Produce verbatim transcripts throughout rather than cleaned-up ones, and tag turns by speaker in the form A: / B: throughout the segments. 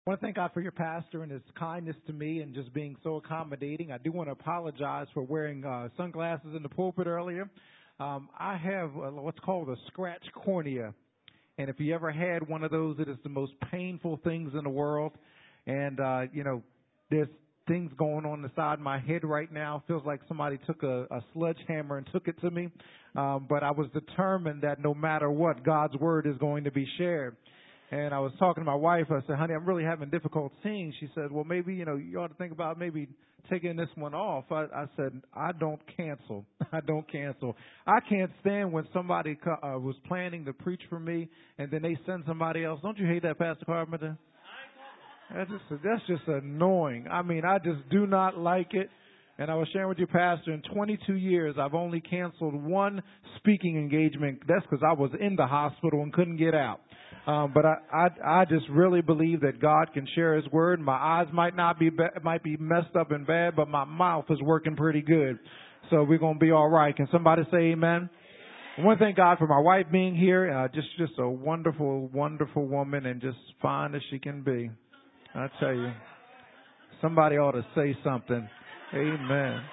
A: I want to thank God for your pastor and his kindness to me and just being so accommodating. I do want to apologize for wearing uh, sunglasses in the pulpit earlier. Um, I have uh, what's called a scratch cornea. And if you ever had one of those, it is the most painful things in the world. And, uh, you know, there's things going on the side of my head right now. Feels like somebody took a, a sledgehammer and took it to me. Um, but I was determined that no matter what, God's word is going to be shared. And I was talking to my wife. I said, honey, I'm really having difficult seeing. She said, well, maybe, you know, you ought to think about maybe taking this one off. I, I said, I don't cancel. I don't cancel. I can't stand when somebody uh, was planning to preach for me and then they send somebody else. Don't you hate that, Pastor Carpenter? That's just, that's just annoying. I mean, I just do not like it. And I was sharing with you, Pastor, in twenty-two years, I've only canceled one speaking engagement. That's because I was in the hospital and couldn't get out. Um, but I, I, I just really believe that God can share His word. My eyes might not be, might be messed up and bad, but my mouth is working pretty good. So we're going to be all right. Can somebody say amen? I want to thank God for my wife being here. Uh, just, just a wonderful, wonderful woman and just fine as she can be. I tell you, somebody ought to say something. Amen.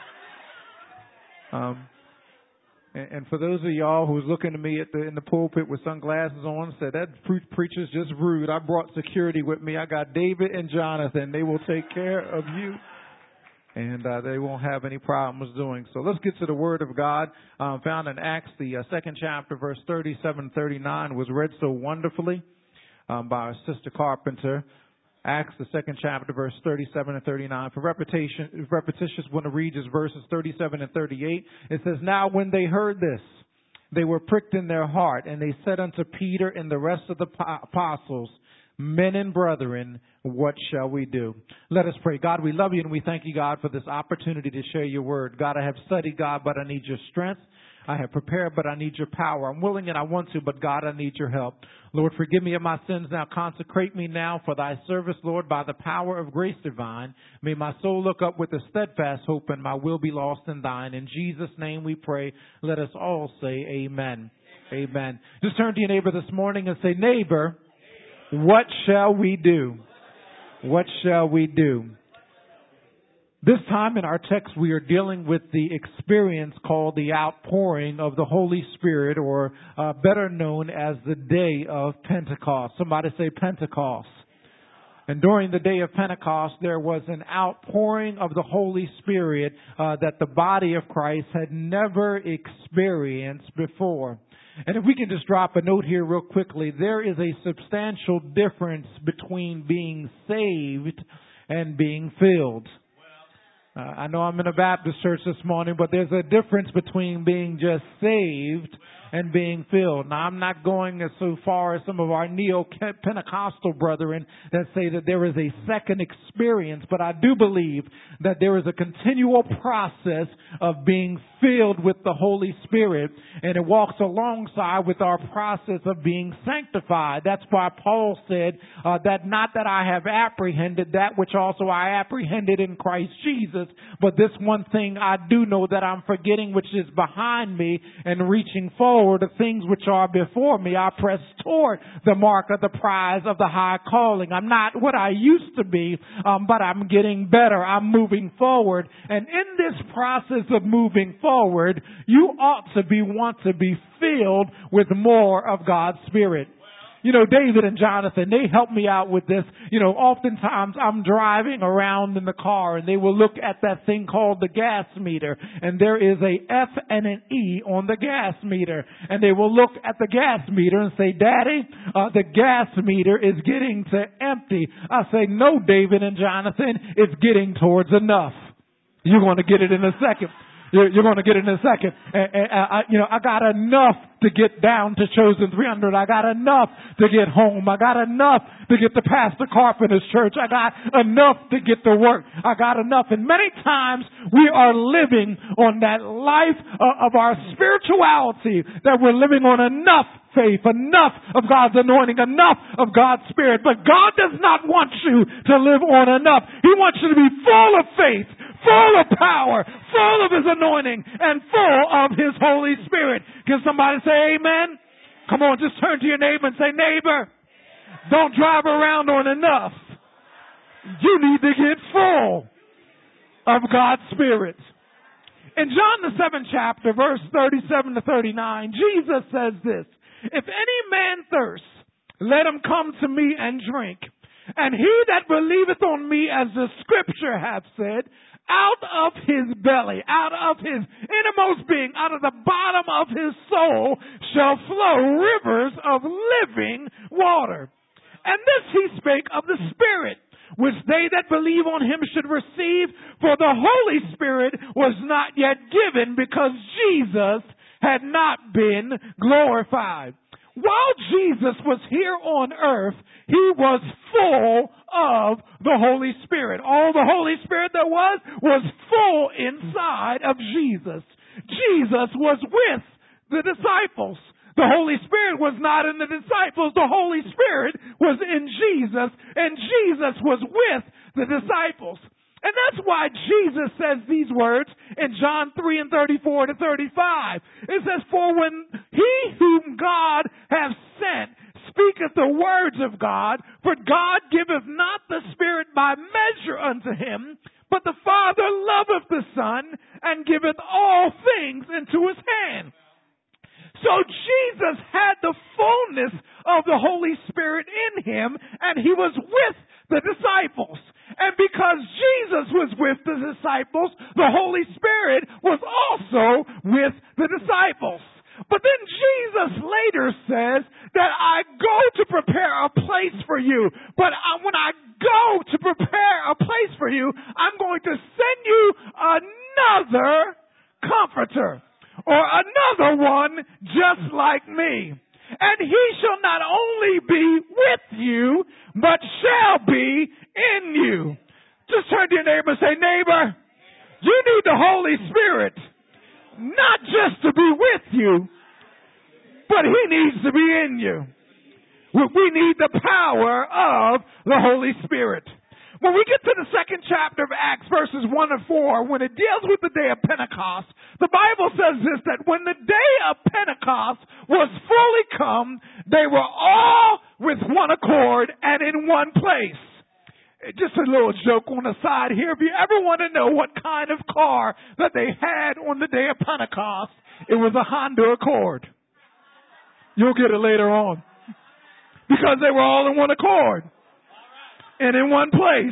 A: Um, and, and for those of y'all who's looking at me at the, in the pulpit with sunglasses on, said that pre- preacher's just rude. I brought security with me. I got David and Jonathan. They will take care of you, and uh, they won't have any problems doing so. Let's get to the Word of God. Um, found in Acts, the uh, second chapter, verse thirty-seven, thirty-nine, was read so wonderfully um, by our sister Carpenter. Acts, the second chapter, verse thirty-seven and thirty-nine. For repetition, if repetitious, want to read just verses thirty-seven and thirty-eight. It says, now when they heard this, they were pricked in their heart, and they said unto Peter and the rest of the apostles, men and brethren, what shall we do? Let us pray. God, we love you, and we thank you, God, for this opportunity to share your word. God, I have studied, God, but I need your strength. I have prepared, but I need your power. I'm willing and I want to, but God, I need your help. Lord, forgive me of my sins now. Consecrate me now for thy service, Lord, by the power of grace divine. May my soul look up with a steadfast hope and my will be lost in thine. In Jesus' name we pray. Let us all say amen. Amen. Amen. Just turn to your neighbor this morning and say, neighbor, what shall we do? What shall we do? This time in our text, we are dealing with the experience called the outpouring of the Holy Spirit, or uh, better known as the day of Pentecost. Somebody say Pentecost. And during the day of Pentecost, there was an outpouring of the Holy Spirit uh, that the body of Christ had never experienced before. And if we can just drop a note here real quickly, there is a substantial difference between being saved and being filled. Uh, I know I'm in a Baptist church this morning, but there's a difference between being just saved and being filled. Now, I'm not going as so far as some of our neo-Pentecostal brethren that say that there is a second experience, but I do believe that there is a continual process of being filled with the Holy Spirit, and it walks alongside with our process of being sanctified. That's why Paul said uh, that not that I have apprehended that which also I apprehended in Christ Jesus, but this one thing I do know, that I'm forgetting which is behind me and reaching forward the things which are before me. I press toward the mark of the prize of the high calling. I'm not what I used to be, um, but I'm getting better. I'm moving forward. And in this process of moving forward, you ought to be, want to be filled with more of God's Spirit. You know, David and Jonathan, they help me out with this. You know, oftentimes I'm driving around in the car and they will look at that thing called the gas meter, and there is a F and an E on the gas meter, and they will look at the gas meter and say, Daddy, uh, the gas meter is getting to empty. I say, no, David and Jonathan, it's getting towards enough. You're going to get it in a second. You're, you're going to get it in a second. And, and, I, you know, I got enough to get down to Chosen three hundred. I got enough to get home. I got enough to get to Pastor Carpenter's church. I got enough to get to work. I got enough. And many times we are living on that life uh, of our spirituality, that we're living on enough faith, enough of God's anointing, enough of God's Spirit. But God does not want you to live on enough. He wants you to be full of faith, full of power, full of His anointing, and full of His Holy Spirit. Can somebody say amen? Come on, just turn to your neighbor and say, neighbor, don't drive around on enough. You need to get full of God's Spirit. In John the seventh chapter, verse thirty-seven to thirty-nine, Jesus says this, if any man thirst, let him come to me and drink. And he that believeth on me, as the scripture hath said, out of his belly, out of his innermost being, out of the bottom of his soul shall flow rivers of living water. And this he spake of the Spirit, which they that believe on him should receive, for the Holy Spirit was not yet given, because Jesus had not been glorified. While Jesus was here on earth, he was full of the Holy Spirit. All the Holy Spirit there was, was full inside of Jesus. Jesus was with the disciples. The Holy Spirit was not in the disciples. The Holy Spirit was in Jesus, and Jesus was with the disciples. And that's why Jesus says these words in John three and thirty-four to thirty-five. It says, for when he whom God hath sent speaketh the words of God, for God giveth not the Spirit by measure unto him, but the Father loveth the Son, and giveth all things into his hand. So Jesus had the fullness of the Holy Spirit in him, and he was with the disciples. And because Jesus was with the disciples, the Holy Spirit was also with the disciples. But then Jesus later says that I go to prepare a place for you. But I, when I go to prepare a place for you, I'm going to send you another comforter, or another one just like me. And he shall not only be with you, but shall be in you. Just turn to your neighbor and say, neighbor, you need the Holy Spirit, not just to be with you, but he needs to be in you. We need the power of the Holy Spirit. When we get to the second chapter of Acts, verses one and four, when it deals with the day of Pentecost, the Bible says this, that when the day of Pentecost was fully come, they were all with one accord and in one place. Just a little joke on the side here. If you ever want to know what kind of car that they had on the day of Pentecost, it was a Honda Accord. You'll get it later on. Because they were all in one accord and in one place.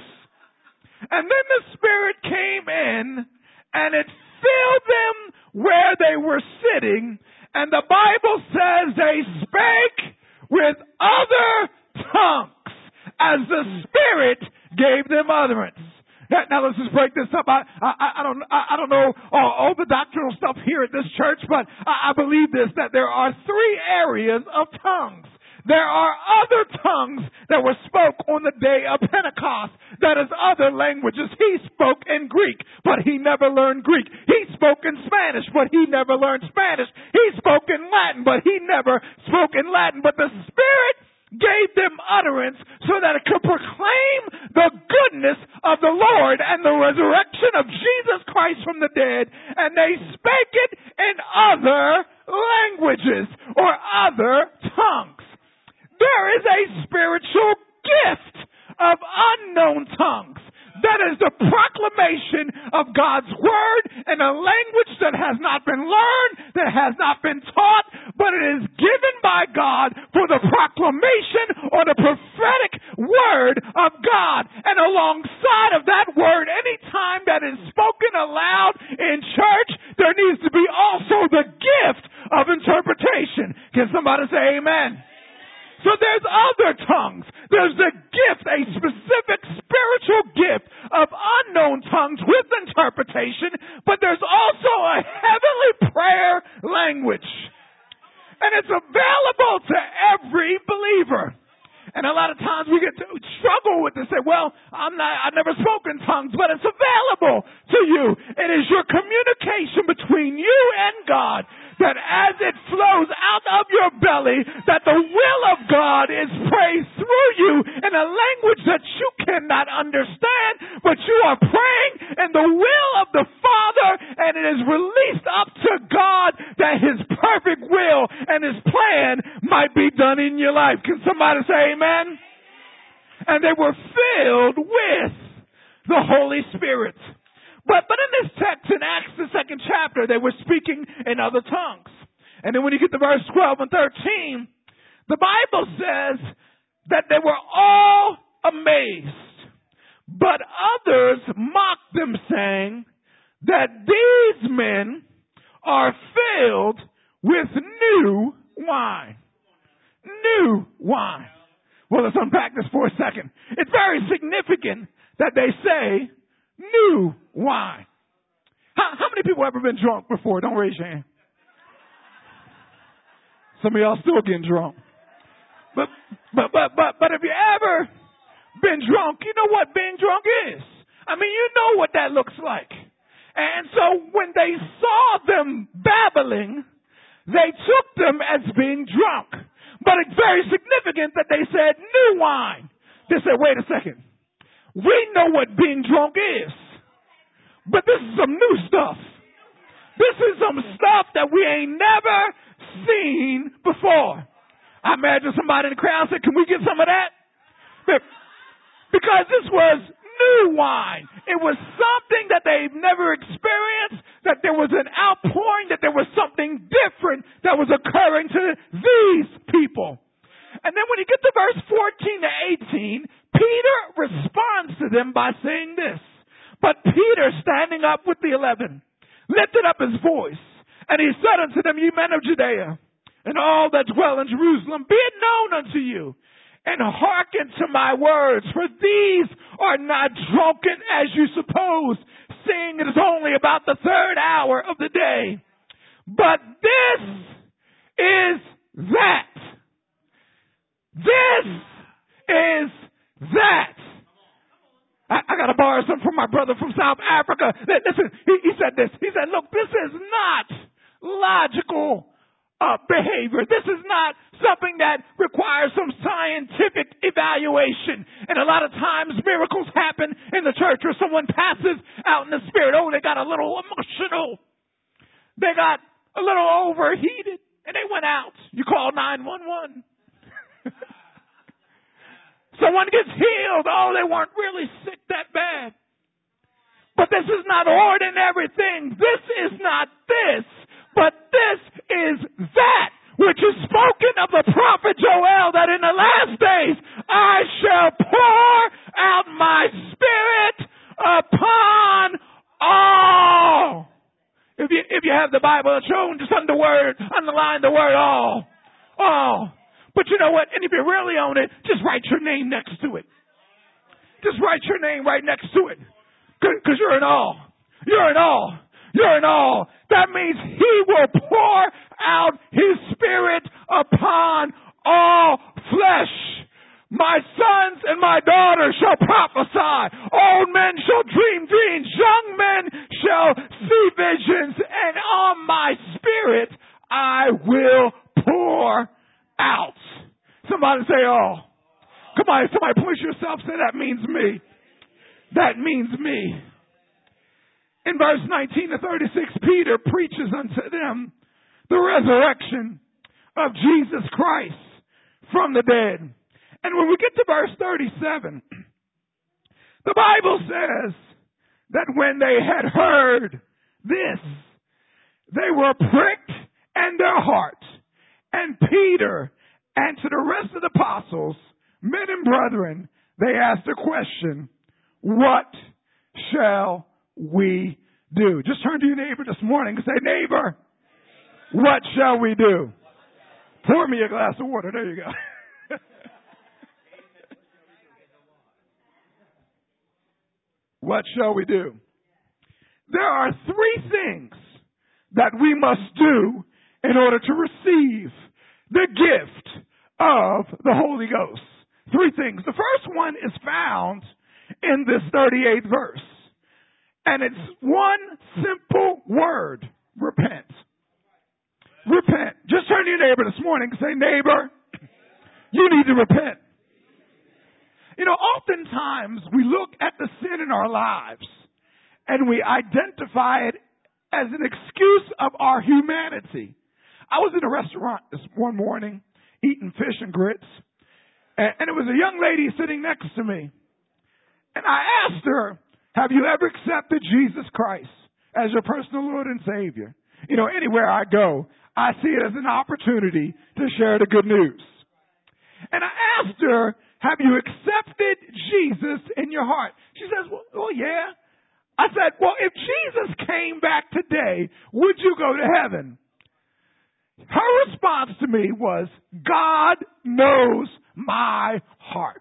A: And then the Spirit came in and it filled them where they were sitting. And the Bible says they spake with other tongues as the Spirit gave them utterance. Now, now let's just break this up. I, I, I don't, I, I don't know all, all the doctrinal stuff here at this church, but I, I believe this, that there are three areas of tongues. There are other tongues that were spoke on the day of Pentecost. That is other languages. He spoke in Greek, but he never learned Greek. He spoke in Spanish, but he never learned Spanish. He spoke in Latin, but he never spoke in Latin. But the Spirit gave them utterance so that it could proclaim the goodness of the Lord and the resurrection of Jesus Christ from the dead. And they spake it in other languages or other tongues. There is a spiritual gift of unknown tongues. That is the proclamation of God's word in a language that has not been learned, that has not been taught, but it is given by God for the proclamation or the prophetic word of God. And alongside of that word, any time that is spoken aloud in church, there needs to be also the gift of interpretation. Can somebody say amen? So there's other tongues. There's the gift, a specific spiritual gift of unknown tongues with interpretation, but there's also a heavenly prayer language. And it's available to every believer. And a lot of times we get to struggle with this, say, well, I'm not, I've never spoken tongues, but it's available to you. It is your communication between you and God, that as it flows out of your belly, that the will of God is praised through you in a language that you cannot understand, but you are praying in the will of the Father, and it is released up to God that his perfect will and his plan might be done in your life. Can somebody say amen? And they were filled with
B: other tongues. And then when you get to verse twelve and thirteen, the Bible says that they were all amazed, but others mocked them, saying that these men are filled with new wine. New wine. Well, let's unpack this for a second. It's very significant that they say new wine. How, how many people have ever been drunk before? Don't raise your hand. Some of y'all still getting drunk. But, but, but, but, but if you ever been drunk, you know what being drunk is. I mean, you know what that looks like. And so when they saw them babbling, they took them as being drunk. But it's very significant that they said new wine. They said, wait a second. We know what being drunk is. But this is some new stuff. This is some stuff that we ain't never seen before. I imagine somebody in the crowd said, can we get some of that? Because this was new wine. It was something that they've never experienced, that there was an outpouring, that there was something different that was occurring to these people. And then when you get to verse fourteen to eighteen, Peter responds to them by saying this. But Peter, standing up with the eleven, lifted up his voice, and he said unto them, ye men of Judea, and all that dwell in Jerusalem, be it known unto you, and hearken to my words, for these are not drunken as you suppose, seeing it is only about the third hour of the day. But this is that. This is that. I, I got to borrow something from my brother from South Africa. Listen, he, he said this. He said, look, this is not logical uh, behavior. This is not something that requires some scientific evaluation. And a lot of times miracles happen in the church or someone passes out in the spirit. Oh, they got a little emotional. They got a little overheated and they went out. You call nine one one. Someone gets healed. Oh, they weren't really sick that bad. But this is not ordinary thing. This is not this. But this is that which is spoken of the prophet Joel, that in the last days I shall pour out my spirit upon all. If you, if you have the Bible, shown just under word, underline the word all. All. But you know what? And if you really own it, just write your name next to it. Just write your name right next to it. Because you're in all. You're in all. You're in all. That means he will pour out his spirit upon all flesh. My sons and my daughters shall prophesy. Old men shall dream dreams. Young men shall see visions. And on my spirit I will pour out. Somebody say, oh. Come on, somebody push yourself, say, that means me. That means me. In verse nineteen to thirty-six, Peter preaches unto them the resurrection of Jesus Christ from the dead. And when we get to verse thirty-seven, the Bible says that when they had heard this, they were pricked in their hearts. And Peter and to the rest of the apostles, men and brethren, they asked a question, what shall we do? Just turn to your neighbor this morning and say, neighbor, what shall we do? Pour me a glass of water. There you go. What shall we do? There are three things that we must do in order to receive the gift of the Holy Ghost. Three things. The first one is found in this thirty-eighth verse. And it's one simple word. Repent. Repent. Just turn to your neighbor this morning and say, neighbor, you need to repent. You know, oftentimes we look at the sin in our lives and we identify it as an excuse of our humanity. I was in a restaurant this one morning eating fish and grits, and, and it was a young lady sitting next to me. And I asked her, have you ever accepted Jesus Christ as your personal Lord and Savior? You know, anywhere I go, I see it as an opportunity to share the good news. And I asked her, have you accepted Jesus in your heart? She says, well, well, yeah. I said, well, if Jesus came back today, would you go to heaven? Her response to me was, God knows my heart.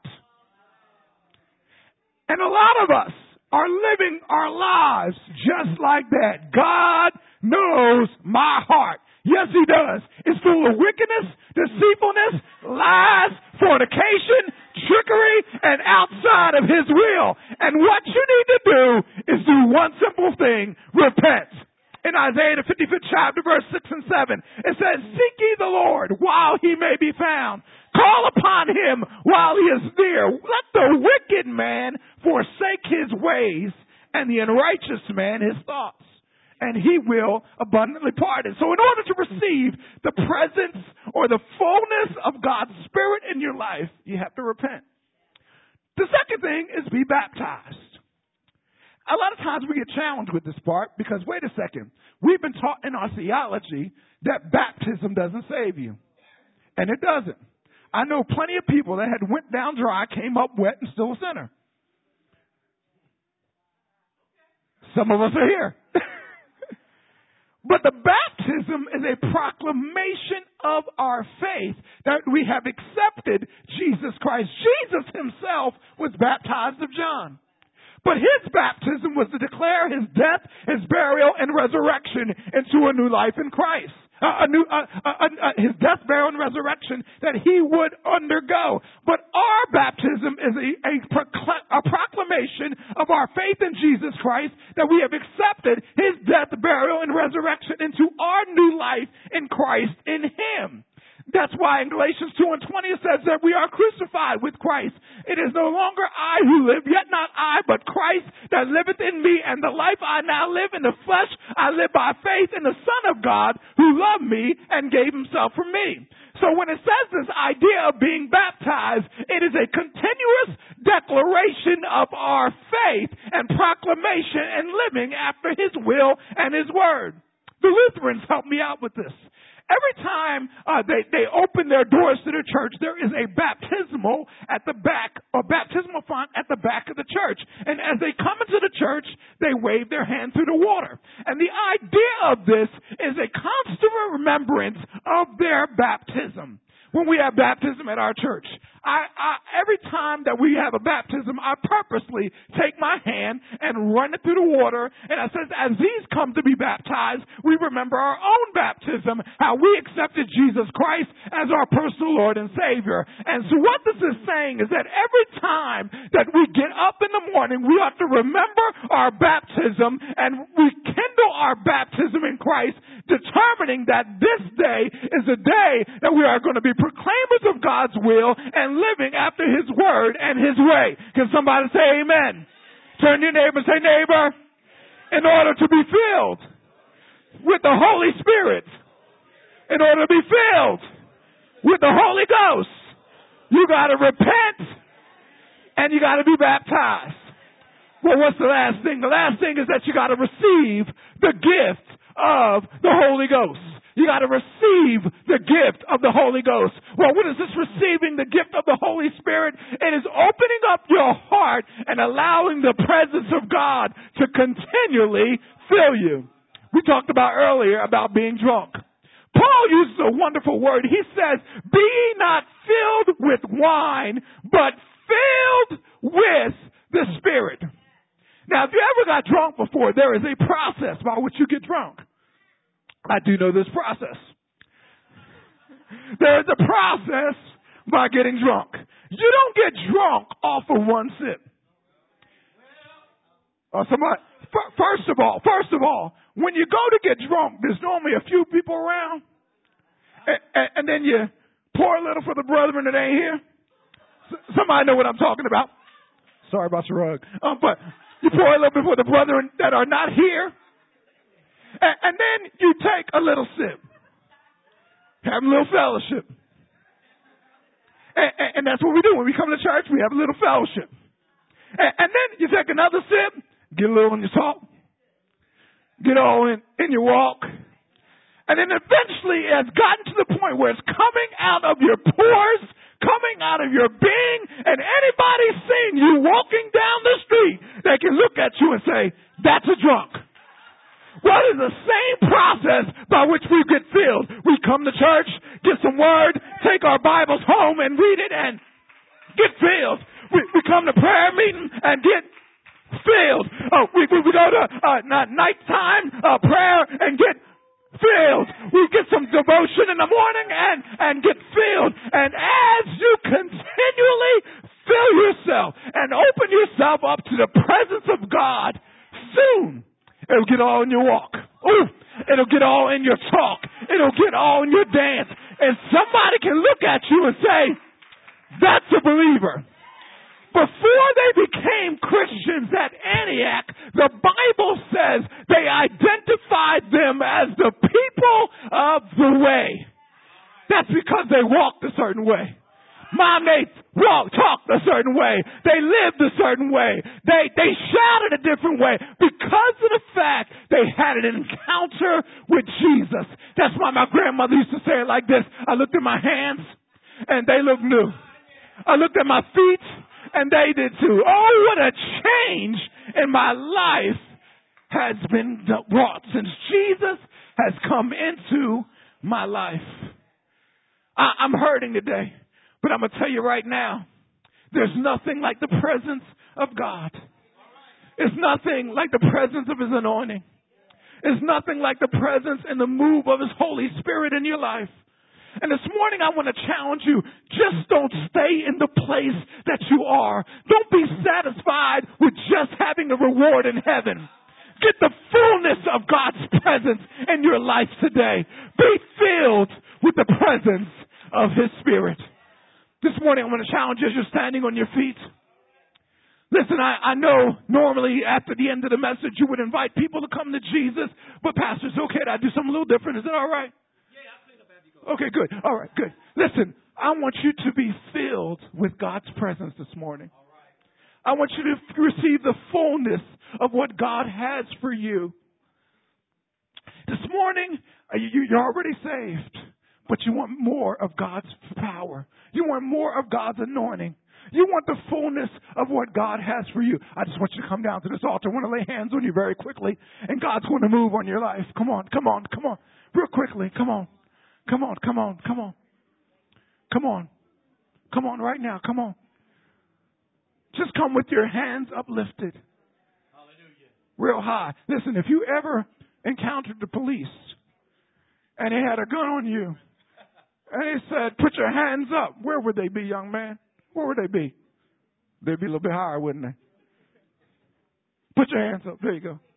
B: And a lot of us are living our lives just like that. God knows my heart. Yes, he does. It's full of wickedness, deceitfulness, lies, fornication, trickery, and outside of his will. And what you need to do is do one simple thing, repent. In Isaiah the fifty-fifth chapter, verse six and seven, it says, seek ye the Lord while he may be found. Call upon him while he is near. Let the wicked man forsake his ways, and the unrighteous man his thoughts, and he will abundantly pardon. So in order to receive the presence or the fullness of God's Spirit in your life, you have to repent. The second thing is be baptized. A lot of times we get challenged with this part because, wait a second, we've been taught in our theology that baptism doesn't save you. And it doesn't. I know plenty of people that had went down dry, came up wet, and still a sinner. Some of us are here. But the baptism is a proclamation of our faith that we have accepted Jesus Christ. Jesus himself was baptized of John. But his baptism was to declare his death, his burial, and resurrection into a new life in Christ. Uh, a new, uh, uh, uh, his death, burial, and resurrection that he would undergo. But our baptism is a, a, procl- a proclamation of our faith in Jesus Christ, that we have accepted his death, burial, and resurrection into our new life in Christ in him. That's why in Galatians two and twenty it says that we are crucified with Christ. It is no longer I who live, yet not I, but Christ that liveth in me. And the life I now live in the flesh, I live by faith in the Son of God who loved me and gave himself for me. So when it says this idea of being baptized, it is a continuous declaration of our faith and proclamation and living after his will and his word. The Lutherans helped me out with this. Every time uh, they, they open their doors to the church, there is a baptismal at the back, or baptismal font at the back of the church. And as they come into the church, they wave their hand through the water. And the idea of this is a constant remembrance of their baptism. When we have baptism at our church, I, I, every time that we have a baptism, I purposely take my hand and run it through the water. And I says, as these come to be baptized, we remember our own baptism, how we accepted Jesus Christ as our personal Lord and Savior. And so what this is saying is that every time that we get up in the morning, we have to remember our baptism and rekindle our baptism in Christ, determining that this day is a day that we are going to be proclaimers of God's will and living after his word and his way. Can somebody say amen? Turn to your neighbor and say, neighbor, in order to be filled with the Holy Spirit, in order to be filled with the Holy Ghost, you got to repent and you got to be baptized. Well, what's the last thing? The last thing is that you got to receive the gift of the Holy Ghost. You got to receive the gift of the Holy Ghost. Well, what is this receiving the gift of the Holy Spirit? It is opening up your heart and allowing the presence of God to continually fill you. We talked about earlier about being drunk. Paul uses a wonderful word. He says, be ye not filled with wine, but filled with the Spirit. Now, if you ever got drunk before, there is a process by which you get drunk. I do know this process. There is a process by getting drunk. You don't get drunk off of one sip. Or somebody, first of all, first of all, when you go to get drunk, there's normally a few people around, and, and, and then you pour a little for the brethren that ain't here. Somebody know what I'm talking about. Sorry about your rug. Um, but you pour a little bit for the brethren that are not here. And, and then you take a little sip. Have a little fellowship. And, and, and that's what we do. When we come to church, we have a little fellowship. And, and then you take another sip, get a little in your talk, get all in, in your walk, And then eventually it has gotten to the point where it's coming out of your pores, coming out of your being, and anybody seeing you walking down the street, they can look at you and say, that's a drunk. Well, it's the same process by which we get filled. We come to church, get some word, take our Bibles home and read it and get filled. We, we come to prayer meeting and get filled. Oh, we, we, we go to uh, nighttime uh, prayer and get filled. We get some devotion in the morning and, and get filled. And as you continually fill yourself and open yourself up to the presence of God, soon it'll get all in your walk. Ooh, it'll get all in your talk. It'll get all in your dance. And somebody can look at you and say, that's a believer. Before they became Christians at Antioch, the Bible says they identified them as the people of the way. That's because they walked a certain way. Mom, they walked, talked a certain way. They lived a certain way. They, they shouted a different way because of the fact they had an encounter with Jesus. That's why my grandmother used to say it like this. I looked at my hands and they looked new. I looked at my feet and they did too. Oh, what a change in my life has been wrought since Jesus has come into my life. I, I'm hurting today, but I'm going to tell you right now, there's nothing like the presence of God. It's nothing like the presence of His anointing. It's nothing like the presence and the move of His Holy Spirit in your life. And this morning I want to challenge you, just don't stay in the place that you are. Don't be satisfied with just having a reward in heaven. Get the fullness of God's presence in your life today. Be filled with the presence of His Spirit. This morning I want to challenge you as you're standing on your feet. Listen, I, I know normally after the end of the message you would invite people to come to Jesus, but Pastor, it's okay that I do something a little different. Is that all right? Okay, good. All right, good. Listen, I want you to be filled with God's presence this morning. I want you to receive the fullness of what God has for you. This morning, you're already saved, but you want more of God's power. You want more of God's anointing. You want the fullness of what God has for you. I just want you to come down to this altar. I want to lay hands on you very quickly, and God's going to move on your life. Come on, come on, come on. Real quickly, come on. Come on, come on, come on. Come on. Come on right now, come on. Just come with your hands uplifted. Hallelujah. Real high. Listen, if you ever encountered the police and they had a gun on you and they said, put your hands up, where would they be, young man? Where would they be? They'd be a little bit higher, wouldn't they? Put your hands up. There you go.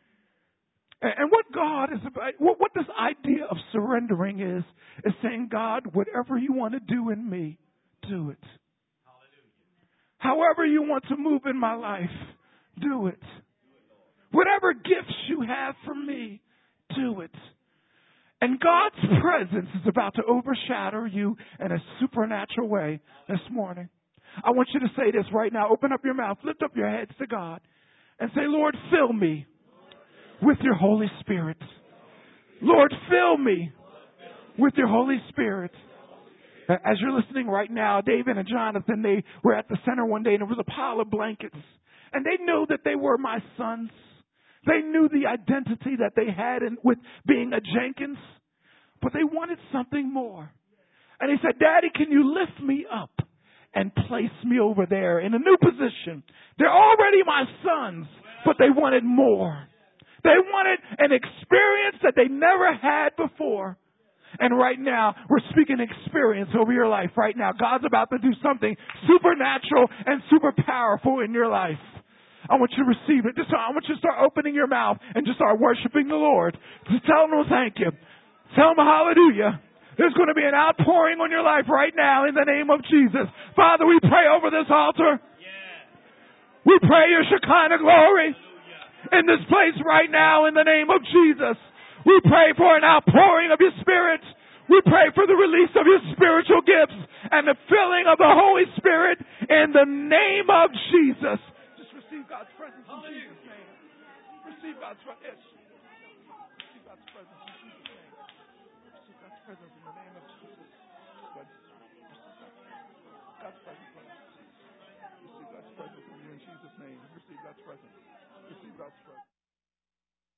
B: And what God is about, what, what this idea of surrendering is, is saying, God, whatever you want to do in me, do it. Hallelujah. However you want to move in my life, do it. Whatever gifts you have for me, do it. And God's presence is about to overshadow you in a supernatural way this morning. I want you to say this right now. Open up your mouth, lift up your heads to God, and say, Lord, fill me with your Holy Spirit. Lord, fill me with your Holy Spirit. As you're listening right now, David and Jonathan, they were at the center one day and there was a pile of blankets. And they knew that they were my sons. They knew the identity that they had in, with being a Jenkins. But they wanted something more. And he said, Daddy, can you lift me up and place me over there in a new position? They're already my sons, but they wanted more. They wanted an experience that they never had before. And right now, we're speaking experience over your life right now. God's about to do something supernatural and super powerful in your life. I want you to receive it. Just, I want you to start opening your mouth and just start worshiping the Lord. Just tell Him, oh, thank you. Tell Him, hallelujah. There's going to be an outpouring on your life right now in the name of Jesus. Father, we pray over this altar. We pray your Shekinah glory in this place right now in the name of Jesus. We pray for an outpouring of your Spirit. We pray for the release of your spiritual gifts and the filling of the Holy Spirit in the name of Jesus. Just receive God's presence in Jesus' name. Receive God's presence. Receive God's presence in Jesus' name. presence in the name of Jesus. God, God's presence. Receive God's presence in you in Jesus' name. Receive God's presence. Receive God's presence.